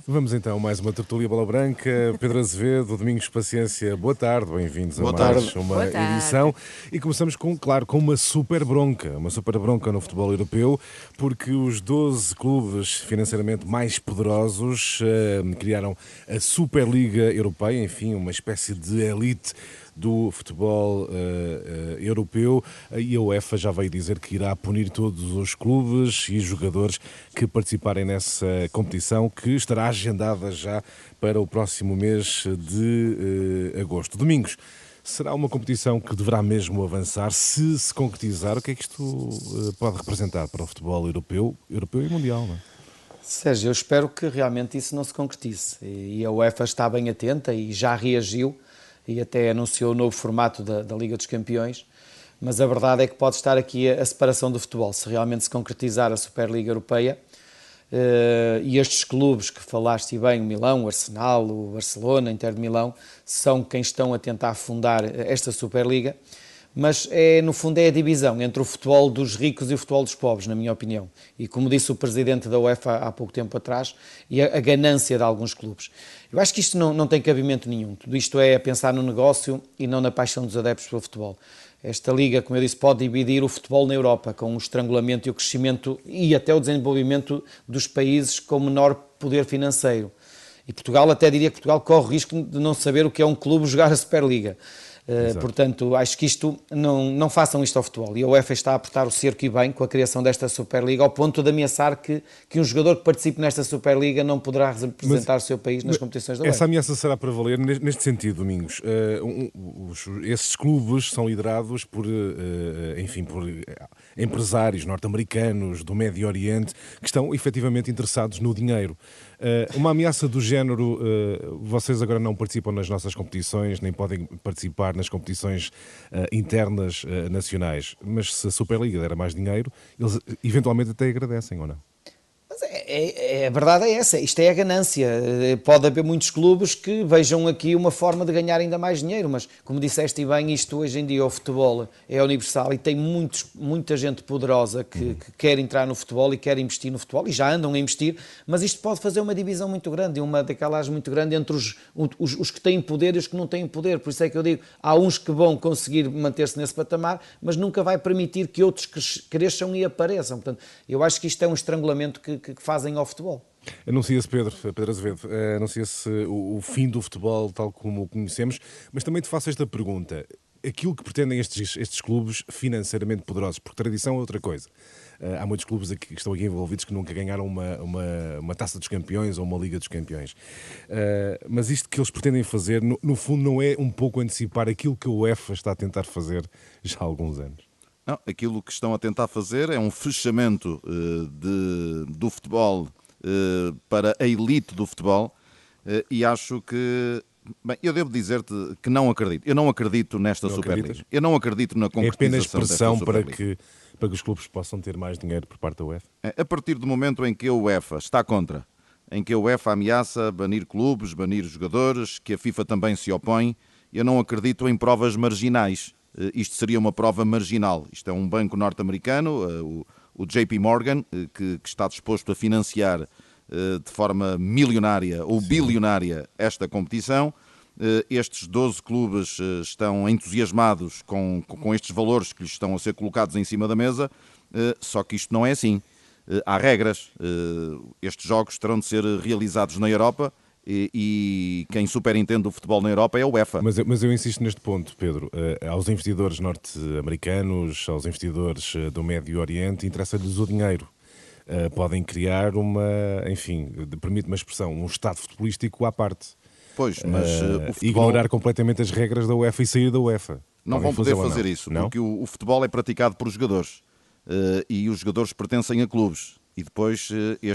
Vamos então, mais uma tertúlia bola branca. Pedro Azevedo, Domingos Paciência, boa tarde, bem-vindos a mais uma edição. E começamos com uma super bronca no futebol europeu, porque os 12 clubes financeiramente mais poderosos criaram a Superliga Europeia, enfim, uma espécie de elite do futebol europeu, e a UEFA já veio dizer que irá punir todos os clubes e jogadores que participarem nessa competição, que estará agendada já para o próximo mês de agosto. Domingos, será uma competição que deverá mesmo avançar? Se concretizar, o que é que isto pode representar para o futebol europeu e mundial, não é? Sérgio, eu espero que realmente isso não se concretize. E a UEFA está bem atenta e já reagiu e até anunciou o novo formato da Liga dos Campeões, mas a verdade é que pode estar aqui a separação do futebol. Se realmente se concretizar a Superliga Europeia, e estes clubes que falaste bem, o Milão, o Arsenal, o Barcelona, o Inter de Milão, são quem estão a tentar fundar esta Superliga, mas no fundo é a divisão entre o futebol dos ricos e o futebol dos pobres, na minha opinião. E como disse o presidente da UEFA há pouco tempo atrás, e a ganância de alguns clubes. Eu acho que isto não tem cabimento nenhum. Tudo isto é a pensar no negócio e não na paixão dos adeptos pelo futebol. Esta liga, como eu disse, pode dividir o futebol na Europa, com o estrangulamento e o crescimento e até o desenvolvimento dos países com menor poder financeiro. E Portugal, até diria que Portugal corre o risco de não saber o que é um clube jogar a Superliga. Portanto, acho que não façam isto ao futebol. E a UEFA está a apertar o cerco e bem com a criação desta Superliga, ao ponto de ameaçar que um jogador que participe nesta Superliga não poderá representar o seu país nas competições da UEFA. Essa ameaça será para valer neste sentido, Domingos. Esses clubes são liderados por empresários norte-americanos do Médio Oriente que estão efetivamente interessados no dinheiro. Uma ameaça do género, vocês agora não participam nas nossas competições, nem podem participar nas competições internas nacionais, mas se a Superliga der mais dinheiro, eles eventualmente até agradecem, ou não? Mas a verdade é essa, isto é a ganância. Pode haver muitos clubes que vejam aqui uma forma de ganhar ainda mais dinheiro, mas como disseste bem, isto hoje em dia o futebol é universal e tem muita gente poderosa que quer entrar no futebol e quer investir no futebol e já andam a investir, mas isto pode fazer uma divisão muito grande, uma decalagem muito grande entre os que têm poder e os que não têm poder. Por isso é que eu digo, há uns que vão conseguir manter-se nesse patamar, mas nunca vai permitir que outros cresçam e apareçam. Portanto, eu acho que isto é um estrangulamento que fazem ao futebol. Anuncia-se, Pedro Azevedo, anuncia-se o fim do futebol tal como o conhecemos, mas também te faço esta pergunta. Aquilo que pretendem estes clubes financeiramente poderosos, porque tradição é outra coisa. Há muitos clubes que estão aqui envolvidos que nunca ganharam uma taça dos campeões ou uma Liga dos Campeões. Mas isto que eles pretendem fazer, no fundo, não é um pouco antecipar aquilo que a UEFA está a tentar fazer já há alguns anos? Não, aquilo que estão a tentar fazer é um fechamento do futebol para a elite do futebol e acho que... Bem, eu devo dizer-te que não acredito. Eu não acredito nesta Superliga. Eu não acredito na concretização desta Superliga. É apenas pressão Superliga. para que os clubes possam ter mais dinheiro por parte da UEFA? A partir do momento em que a UEFA está contra, em que a UEFA ameaça banir clubes, banir jogadores, que a FIFA também se opõe, eu não acredito em provas marginais. Isto seria uma prova marginal. Isto é um banco norte-americano, o JP Morgan, que está disposto a financiar de forma milionária ou bilionária esta competição. Estes 12 clubes estão entusiasmados com estes valores que lhes estão a ser colocados em cima da mesa, só que isto não é assim. Há regras. Estes jogos terão de ser realizados na Europa, e quem superintende o futebol na Europa é a UEFA. Mas eu insisto neste ponto, Pedro. Aos investidores norte-americanos, aos investidores do Médio Oriente, interessa-lhes o dinheiro. Podem criar permite-me a expressão, um estado futebolístico à parte. Pois, mas o futebol... Ignorar completamente as regras da UEFA e sair da UEFA. Não vão poder fazer isso, porque o futebol é praticado por jogadores. E os jogadores pertencem a clubes. E depois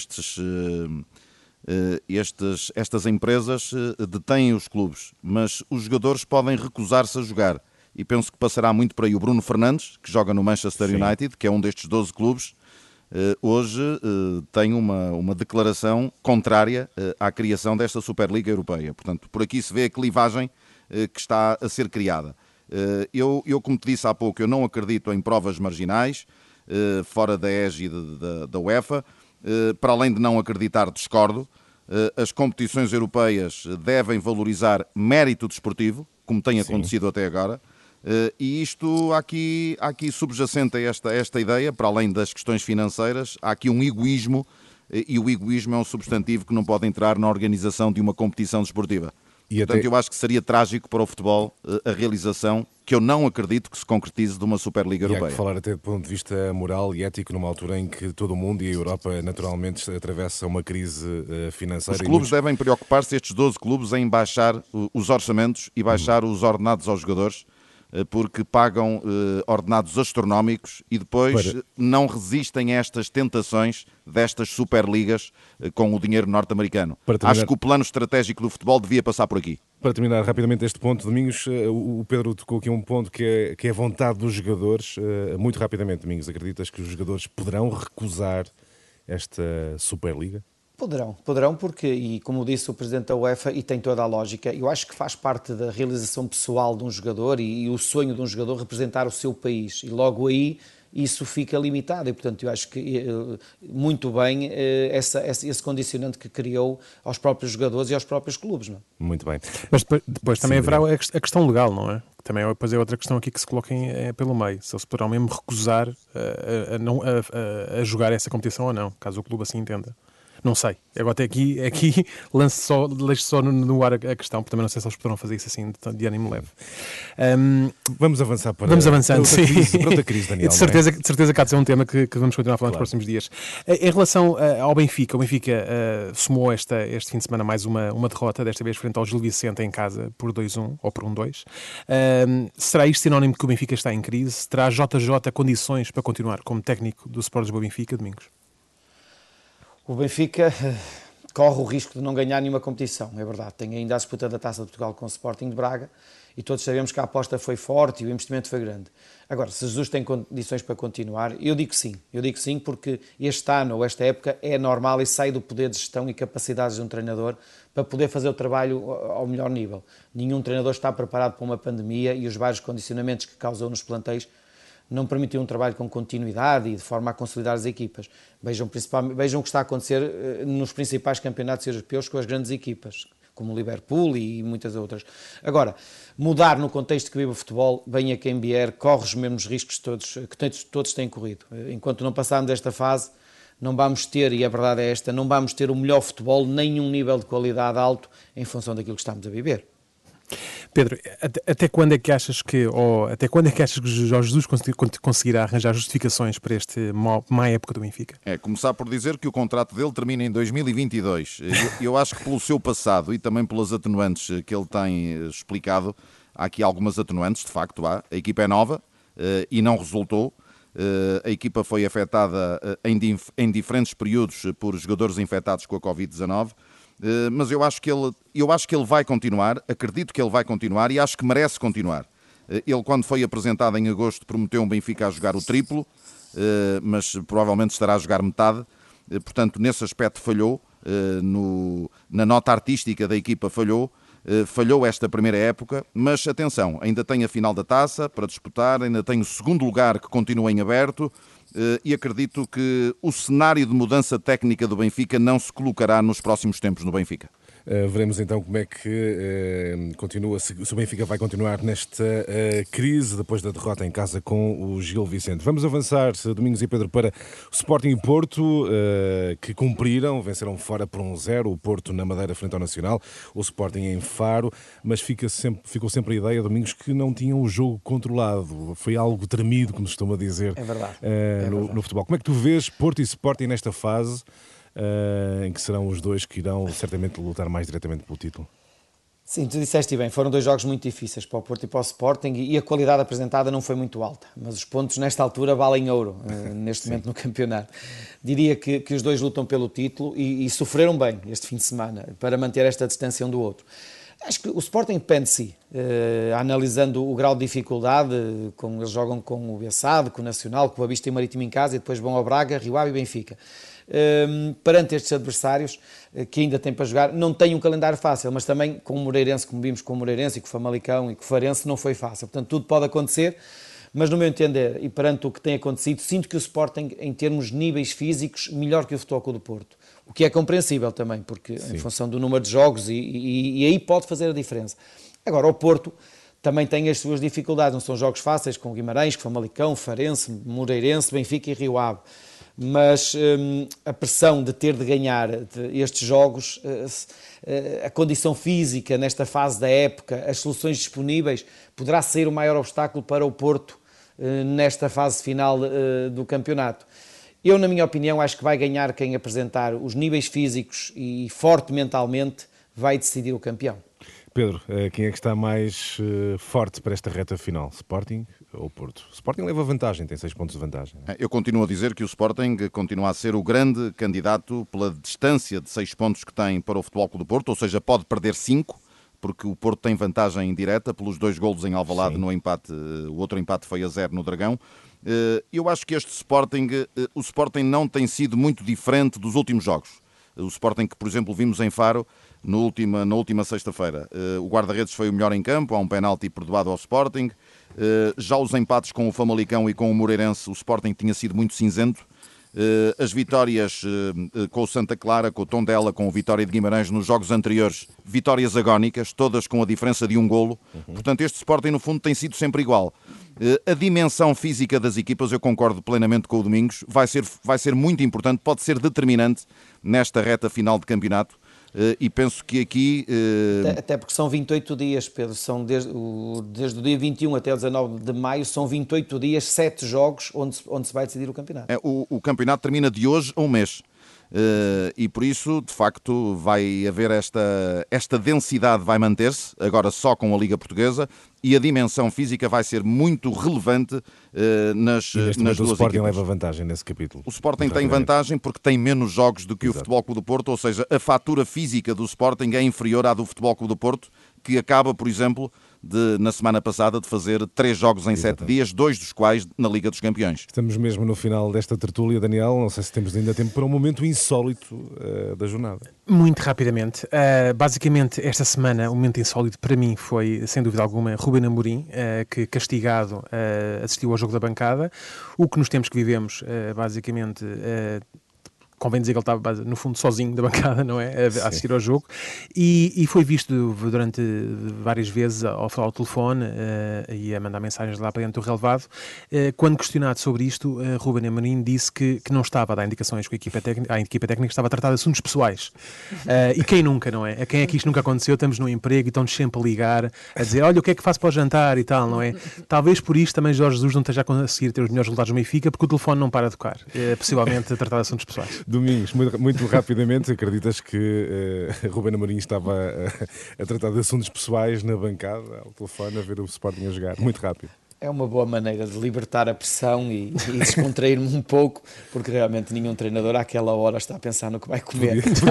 estas empresas detêm os clubes, mas os jogadores podem recusar-se a jogar. E penso que passará muito por aí. O Bruno Fernandes, que joga no Manchester United, que é um destes 12 clubes, hoje tem uma declaração contrária à criação desta Superliga Europeia. Portanto, por aqui se vê a clivagem que está a ser criada. Eu, como te disse há pouco, eu não acredito em provas marginais, fora da égide da UEFA. Para além de não acreditar, discordo. as competições europeias devem valorizar mérito desportivo, como tem acontecido até agora, e isto, há aqui subjacente a esta ideia, para além das questões financeiras, há aqui um egoísmo, e o egoísmo é um substantivo que não pode entrar na organização de uma competição desportiva. Portanto, eu acho que seria trágico para o futebol a realização, que eu não acredito que se concretize, de uma Superliga Europeia. Há que falar até do ponto de vista moral e ético, numa altura em que todo o mundo e a Europa naturalmente atravessa uma crise financeira. Os clubes devem preocupar-se, estes 12 clubes, em baixar os orçamentos e baixar os ordenados aos jogadores, porque pagam ordenados astronómicos e depois não resistem a estas tentações destas superligas com o dinheiro norte-americano. Acho que o plano estratégico do futebol devia passar por aqui. Para terminar rapidamente este ponto, Domingos, o Pedro tocou aqui um ponto que é a vontade dos jogadores. Muito rapidamente, Domingos, acreditas que os jogadores poderão recusar esta Superliga? Poderão porque, e como disse o Presidente da UEFA, e tem toda a lógica, eu acho que faz parte da realização pessoal de um jogador e o sonho de um jogador representar o seu país, e logo aí isso fica limitado, e portanto eu acho que muito bem esse condicionante que criou aos próprios jogadores e aos próprios clubes. Não é? Muito bem. Mas depois também haverá a questão legal, não é? Também depois é outra questão aqui que se coloca pelo meio, se eles poderão mesmo recusar a jogar essa competição ou não, caso o clube assim entenda. Não sei. Agora até aqui deixo só no ar a questão, porque também não sei se eles poderão fazer isso assim de ânimo leve. Vamos avançar para outra crise, Daniel. De certeza que há de ser um tema que vamos continuar a falar nos próximos dias. Em relação ao Benfica, o Benfica somou este fim de semana mais uma derrota, desta vez frente ao Gil Vicente em casa por 2-1 ou por 1-2. Será isto sinónimo de que o Benfica está em crise? Terá JJ condições para continuar como técnico do Sport Lisboa Benfica, Domingos? O Benfica corre o risco de não ganhar nenhuma competição, é verdade. Tem ainda a disputa da Taça de Portugal com o Sporting de Braga e todos sabemos que a aposta foi forte e o investimento foi grande. Agora, se Jesus tem condições para continuar, eu digo sim porque este ano ou esta época é normal e sai do poder de gestão e capacidades de um treinador para poder fazer o trabalho ao melhor nível. Nenhum treinador está preparado para uma pandemia e os vários condicionamentos que causou nos plantéis não permitiu um trabalho com continuidade e de forma a consolidar as equipas. Vejam o que está a acontecer nos principais campeonatos europeus com as grandes equipas, como o Liverpool e muitas outras. Agora, mudar no contexto que vive o futebol, venha quem vier, corre os mesmos riscos que todos têm corrido. Enquanto não passarmos desta fase, não vamos ter, e a verdade é esta, não vamos ter o melhor futebol, nem um nível de qualidade alto em função daquilo que estamos a viver. Pedro, até quando é que achas que Jorge Jesus conseguirá arranjar justificações para esta má época do Benfica? Começar por dizer que o contrato dele termina em 2022. Eu acho que pelo seu passado e também pelas atenuantes que ele tem explicado, há aqui algumas atenuantes, de facto há. A equipa é nova e não resultou. A equipa foi afetada em diferentes períodos por jogadores infectados com a Covid-19. Mas eu acho que ele vai continuar, acredito que ele vai continuar e acho que merece continuar. Ele, quando foi apresentado em agosto, prometeu um Benfica a jogar o triplo, mas provavelmente estará a jogar metade. Portanto, nesse aspecto falhou, na nota artística da equipa falhou esta primeira época, mas atenção, ainda tem a final da Taça para disputar, ainda tem o segundo lugar que continua em aberto, e acredito que o cenário de mudança técnica do Benfica não se colocará nos próximos tempos no Benfica. Veremos então como é que continua, se o Benfica vai continuar nesta crise depois da derrota em casa com o Gil Vicente. Vamos avançar, Domingos e Pedro, para o Sporting e Porto, que cumpriram, venceram fora por 1-0, o Porto na Madeira frente ao Nacional, o Sporting em Faro, mas ficou sempre a ideia, Domingos, que não tinham o jogo controlado. Foi algo tremido, como se costuma dizer, no futebol. Como é que tu vês Porto e Sporting nesta fase? Em que serão os dois que irão certamente lutar mais diretamente pelo título? Sim, tu disseste bem, foram dois jogos muito difíceis para o Porto e para o Sporting e a qualidade apresentada não foi muito alta, mas os pontos nesta altura valem ouro, neste momento no campeonato. Diria que os dois lutam pelo título e sofreram bem este fim de semana para manter esta distância um do outro. Acho que o Sporting depende de si, analisando o grau de dificuldade, como eles jogam com o Bessado, com o Nacional, com o Boa Vista e o Marítimo em casa e depois vão ao Braga, Rio Ave e Benfica. Perante estes adversários que ainda têm para jogar, não tem um calendário fácil, mas também com o Moreirense, como vimos com o Moreirense e com o Famalicão e com o Farense, não foi fácil. Portanto, tudo pode acontecer, mas no meu entender, e perante o que tem acontecido, sinto que o Sporting, em termos de níveis físicos, melhor que o Futebol Clube do Porto. O que é compreensível também, porque em função do número de jogos, e aí pode fazer a diferença. Agora, o Porto também tem as suas dificuldades, não são jogos fáceis, com Guimarães, Famalicão, Farense, Moreirense, Benfica e Rio Ave. Mas a pressão de ter de ganhar estes jogos, a condição física nesta fase da época, as soluções disponíveis, poderá ser o maior obstáculo para o Porto nesta fase final do campeonato. Eu, na minha opinião, acho que vai ganhar quem apresentar os níveis físicos e forte mentalmente vai decidir o campeão. Pedro, quem é que está mais forte para esta reta final? Sporting ou Porto? O Sporting leva vantagem, tem 6 pontos de vantagem. Eu continuo a dizer que o Sporting continua a ser o grande candidato pela distância de 6 pontos que tem para o Futebol Clube do Porto, ou seja, pode perder 5, porque o Porto tem vantagem direta pelos 2 golos em Alvalade no empate, o outro empate foi a 0 no Dragão. Eu acho que este Sporting, o Sporting não tem sido muito diferente dos últimos jogos. O Sporting que, por exemplo, vimos em Faro na última sexta-feira. O guarda-redes foi o melhor em campo, há um penalti perdoado ao Sporting. Já os empates com o Famalicão e com o Moreirense, o Sporting tinha sido muito cinzento. As vitórias com o Santa Clara, com o Tondela, com o Vitória de Guimarães nos jogos anteriores, vitórias agónicas, todas com a diferença de um golo. Portanto, este Sporting, no fundo, tem sido sempre igual. A dimensão física das equipas, eu concordo plenamente com o Domingos, vai ser muito importante, pode ser determinante nesta reta final de campeonato. E penso que aqui... Até porque são 28 dias, Pedro, são desde o dia 21 até o 19 de maio, são 28 dias, 7 jogos onde se vai decidir o campeonato. O campeonato termina de hoje a um mês. E por isso, de facto, vai haver esta densidade vai manter-se, agora só com a Liga Portuguesa, e a dimensão física vai ser muito relevante nas duas equipas. O Sporting leva vantagem nesse capítulo. O Sporting tem vantagem porque tem menos jogos do que o Futebol Clube do Porto, ou seja, a fatura física do Sporting é inferior à do Futebol Clube do Porto, que acaba, por exemplo, na semana passada de fazer 3 jogos em 7 dias, 2 dos quais na Liga dos Campeões. Estamos mesmo no final desta tertúlia, Daniel. Não sei se temos ainda tempo para um momento insólito da jornada. Muito rapidamente. Basicamente, esta semana, o momento insólito para mim foi, sem dúvida alguma, Ruben Amorim, que castigado assistiu ao jogo da bancada. O que nos tempos que vivemos, basicamente... Convém dizer que ele estava, no fundo, sozinho da bancada, não é? A assistir ao jogo. E foi visto durante várias vezes ao falar ao telefone e a mandar mensagens lá para dentro do relevado. Quando questionado sobre isto, Ruben Amorim disse que não estava a dar indicações à equipa técnica, estava a tratar de assuntos pessoais. E quem nunca, não é? A quem é que isto nunca aconteceu? Estamos no emprego e estão-nos sempre a ligar, a dizer, olha, o que é que faço para o jantar e tal, não é? Talvez por isto também Jorge Jesus não esteja a conseguir ter os melhores resultados no Benfica, porque o telefone não para de tocar. Possivelmente a tratar de assuntos pessoais. Domingos, muito rapidamente, acreditas que Ruben Amorim estava a tratar de assuntos pessoais na bancada, ao telefone, a ver o Sporting a jogar? Muito rápido. É uma boa maneira de libertar a pressão e descontrair-me um pouco, porque realmente nenhum treinador àquela hora está a pensar no que vai comer. Está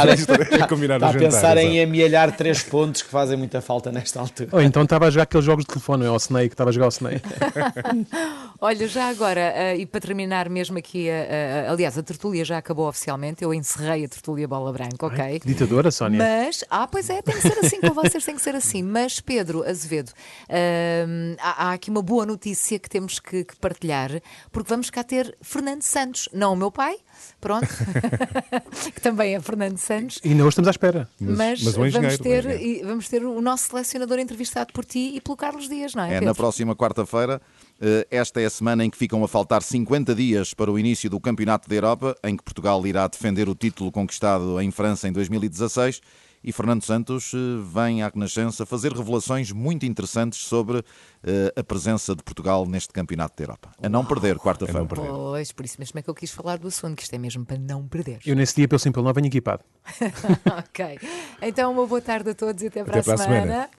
a pensar em amealhar 3 pontos que fazem muita falta nesta altura. Ou então estava a jogar aqueles jogos de telefone, não é? O Snake, estava a jogar o Snake. Olha, já agora, e para terminar mesmo aqui, aliás, a tertúlia já acabou oficialmente, eu encerrei a tertúlia Bola Branca, ok? Ditadora, Sónia. Mas, pois é, tem que ser assim, com vocês tem que ser assim. Mas, Pedro Azevedo, há aqui uma boa notícia que temos que partilhar, porque vamos cá ter Fernando Santos, não o meu pai, pronto, que também é Fernando Santos. E ainda hoje estamos à espera. Mas vamos ter o nosso selecionador entrevistado por ti e pelo Carlos Dias, não é, Pedro? Na próxima quarta-feira. Esta é a semana em que ficam a faltar 50 dias para o início do Campeonato da Europa, em que Portugal irá defender o título conquistado em França em 2016. E Fernando Santos vem à Renascença fazer revelações muito interessantes sobre a presença de Portugal neste Campeonato da Europa. A não perder, quarta-feira. Pois, por isso mesmo é que eu quis falar do assunto, que isto é mesmo para não perder. Eu nesse dia, pelo simples não, venho equipado. Ok. Então, uma boa tarde a todos e até para a semana.